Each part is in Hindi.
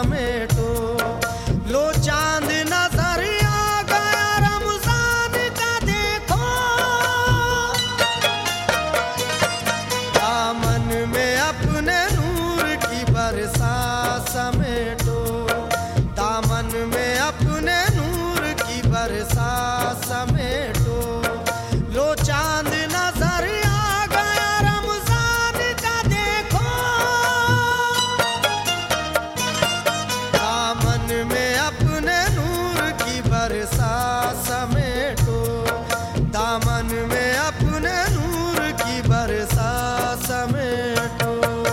समेटो। लो चांद नजर आ गया रमजान का देखो, दामन में अपने नूर की बरसात समेटो, दामन में अपने नूर की बरसात समेटो। लो चांद नजर आ गया रमजान का देखो, दामन में अपने नूर की बरसात समेटो, दामन में अपने नूर की बरसात समेटो।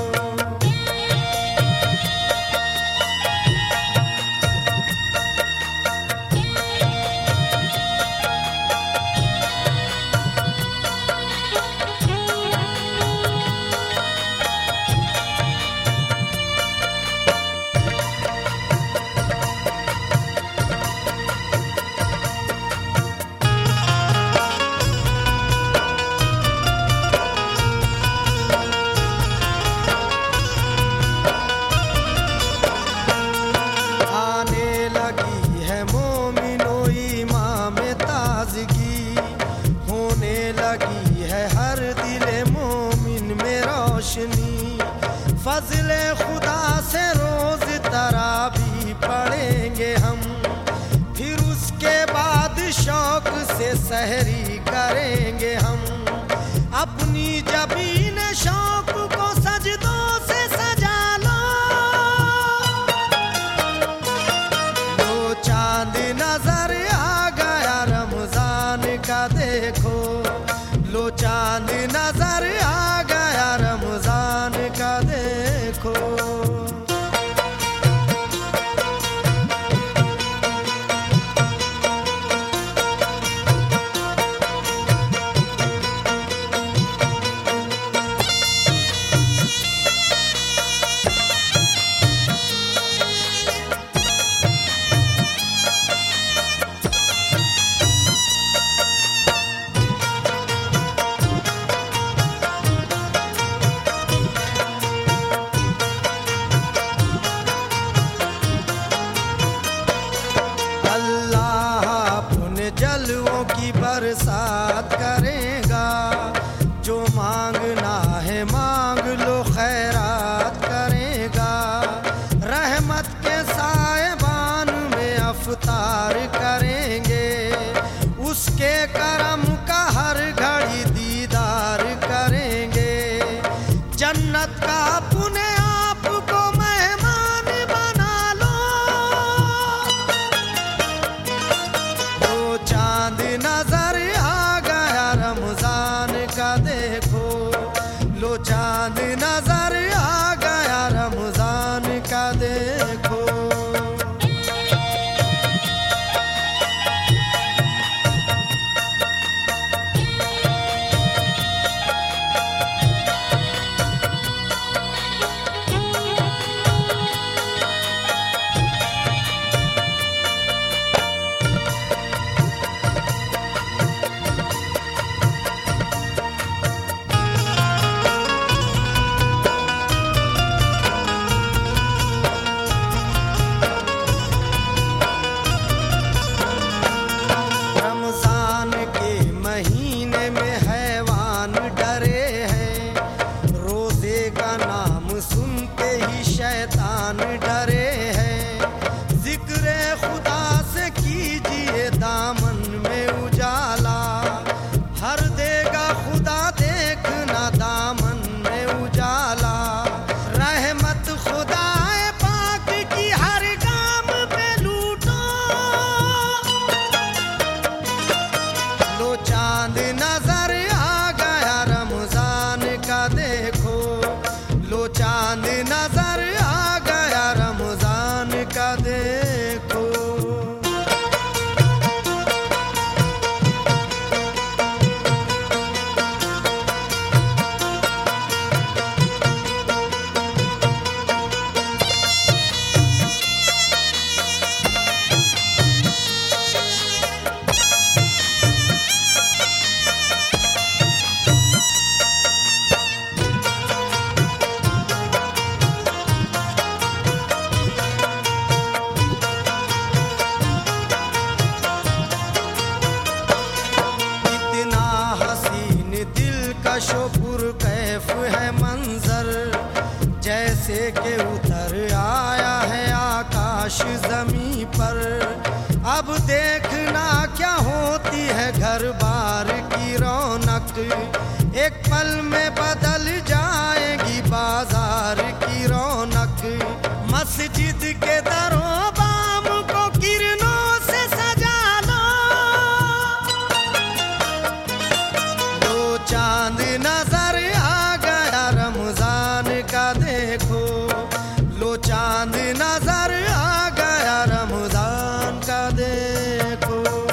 फज़ले खुदा से रोज तरावी पढ़ेंगे हम, फिर उसके बाद शौक से सहरी करेंगे हम। अपनी जबीन शौक को सजदों से सजा लो, लो चांद नजर आ गया रमजान का देखो, लो चांद नजर आ गया रमजान का देखो। जलवों की बरसात करेगा, जो मांगना है मांग लो खैरात करेगा। रहमत के साएबान में अफ्तार करेंगे, उसके करम का हर घड़ी दीदार करेंगे। जन्नत का अपने आप को मेहमान बना लो, चांद नजर आ गया रमजान का देखो, लो चांद नजर आ गया रमजान का देखो। के उतर आया है आकाश जमी पर। अब देखना क्या होती है घर बार की रौनक, एक पल में बदल जाएगी बाजार की रौनक। मस्जिद के दरों बाम को किरणों से सजा लो, दो चांद नजर आ गया रमजान का देखो, लो चांद नजर आ गया रमजान का देखो।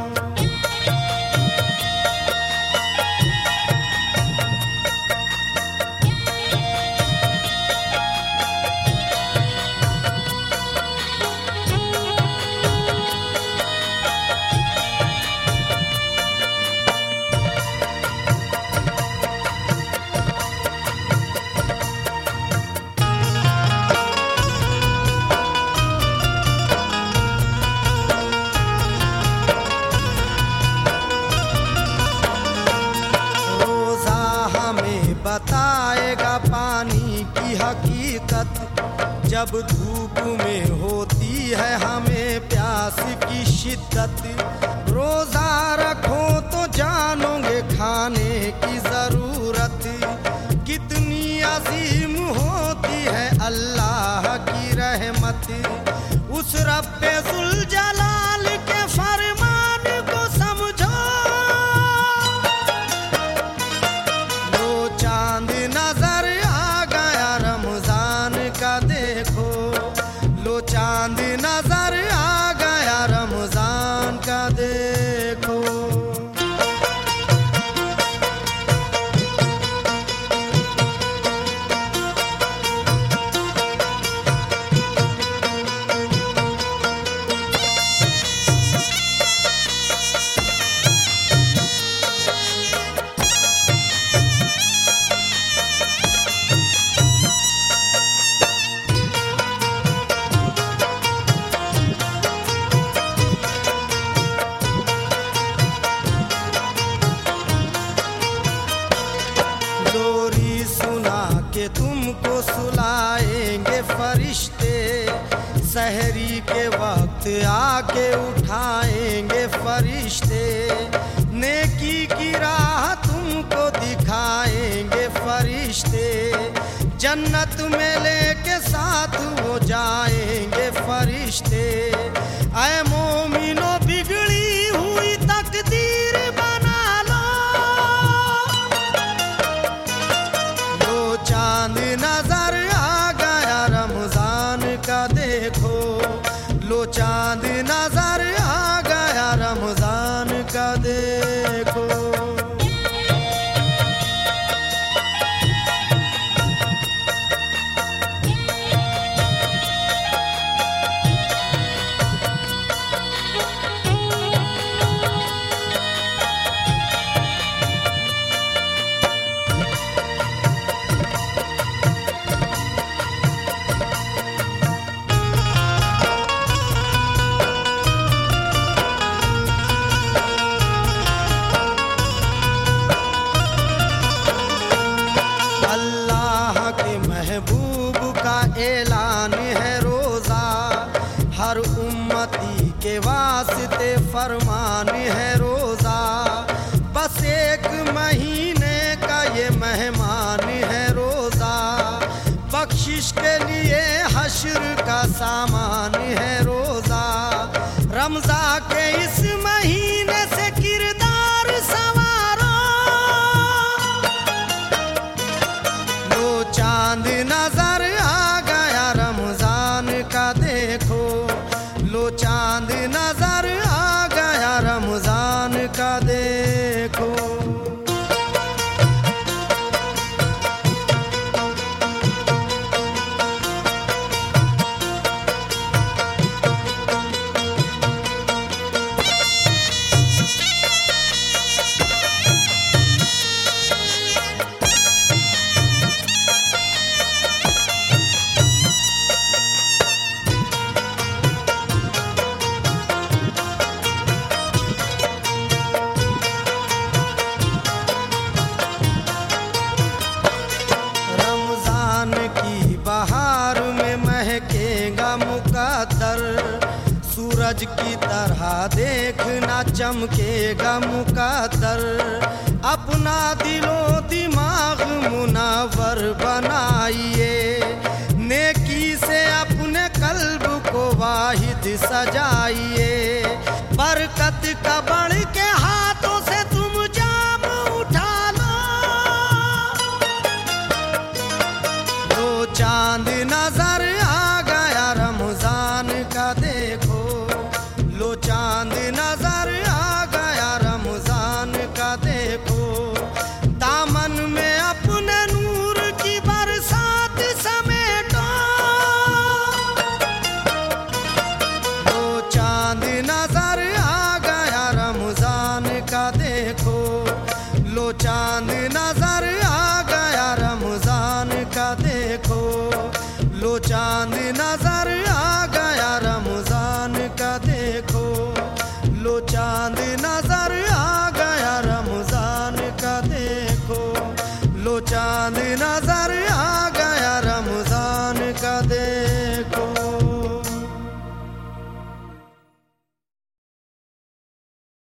बताएगा पानी की हकीकत, जब धूप में होती है हमें प्यास की शिद्दत। रोजा रखो तो जानोगे खाने की जरूरत, कितनी अजीम होती है अल्लाह की रहमत। उस रब्बे जुल जलाल के फरमान को समझो, चांद नजर आ गया रमजान का देखो, लो चांद नजर आ गया रमजान का देखो। लोरी सुना के तुमको सुलाएंगे फरिश्ते, सहरी के वक्त आके उठाएंगे फरिश्ते। नेकी की राह तुमको दिखाएंगे फरिश्ते, जन्नत में लेके साथ वो जाएंगे फरिश्ते। ऐ मोमिनो बिगड़ी हुई तकदीर बना लो, चांद नजर आ गया रमजान का देखो, लो चांद नजर आ गया रमजान का देखो। महबूब का ऐलान है रोजा, हर उम्मती के वास्ते फरमान है रोजा। बस एक महीने का ये मेहमान है रोजा, बख्शिश के लिए हश्र का सामान है रोजा। रमजा के इस महीने से किरदार संवारो, लो चांद नजर आ गया रमजान का देखो, लो चांद नजर आ गया रमजान का देखो। मुकद्दर। सूरज की तरह देखना चमकेगा मुकद्दर। अपना दिलो दिमाग मुनावर बनाइए, नेकी से अपने कल्ब को वाहिद सजाइए। बरकत का बढ़ के हाथों से तुम जाम उठा लो, तो चांद नजर आ गया रमजान का देखो। लो चांद नजर आ गया रमजान का देखो। दामन में अपने नूर की बरसात समेटो, लो चांद नजर आ गया रमजान का देखो। लो चांद नजर आ गया रमजान का देखो। लो चांद नजर आ गया रमजान का देखो। लो चांद नजर आ गया रमजान का देखो। लो चांद नजर आ गया